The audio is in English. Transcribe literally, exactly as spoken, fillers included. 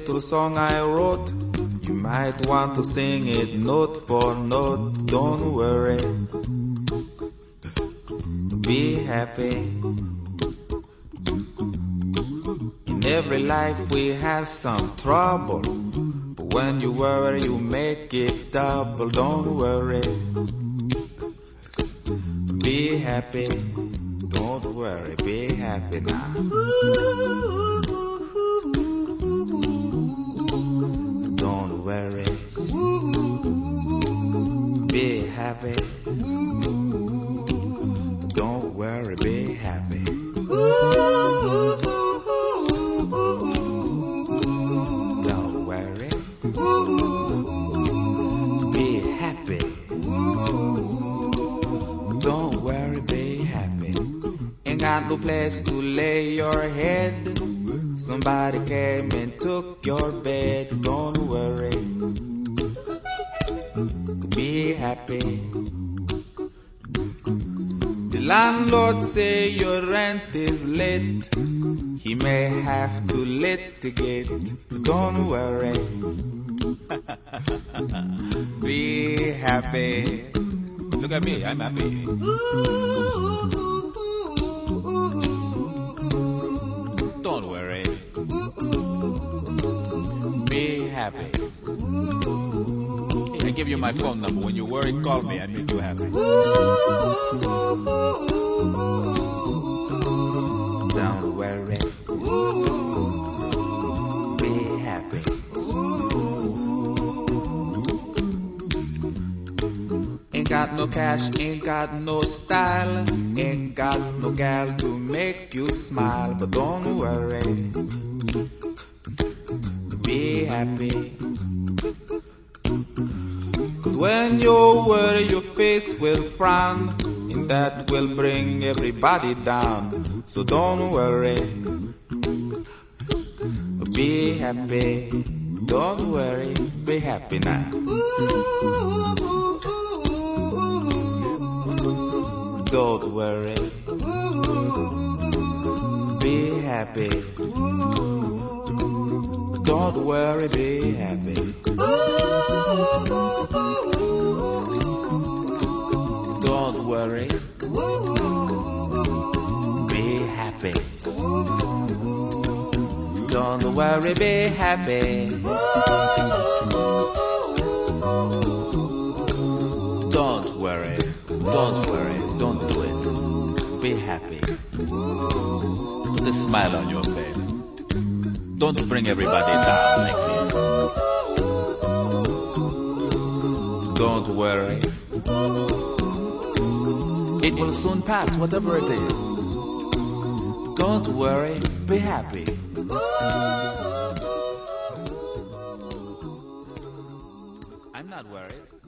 little song I wrote. You might want to sing it note for note. Don't worry, be happy. In every life we have some trouble, but when you worry you make it double. Don't worry, be happy. Don't worry, be happy now. Don't worry, be happy. Don't worry, be happy. Don't worry, be happy. Don't worry, be happy. Ain't got no place to lay your head. Somebody came and took your bed. Don't worry, be happy. The landlord say your rent is late. He may have to litigate. Don't worry, be happy. Look at me, I'm happy. Don't worry, be happy. Hey, I give you my phone number. When you worry, call me. I make you happy. Don't worry, be happy. Ain't got no cash, ain't got no style, ain't got no gal to make you smile. But don't worry, be happy. Cause when you worry your face will frown, and that will bring everybody down. So don't worry, be happy. Don't worry, be happy now. Don't worry, be happy. Don't worry, be happy. Don't worry, be happy. Don't worry, be happy. Don't worry, don't worry, don't do it. Be happy. Put a smile on your face. Don't bring everybody down like this. Don't worry, it will soon pass, whatever it is. Don't worry, be happy. I'm not worried.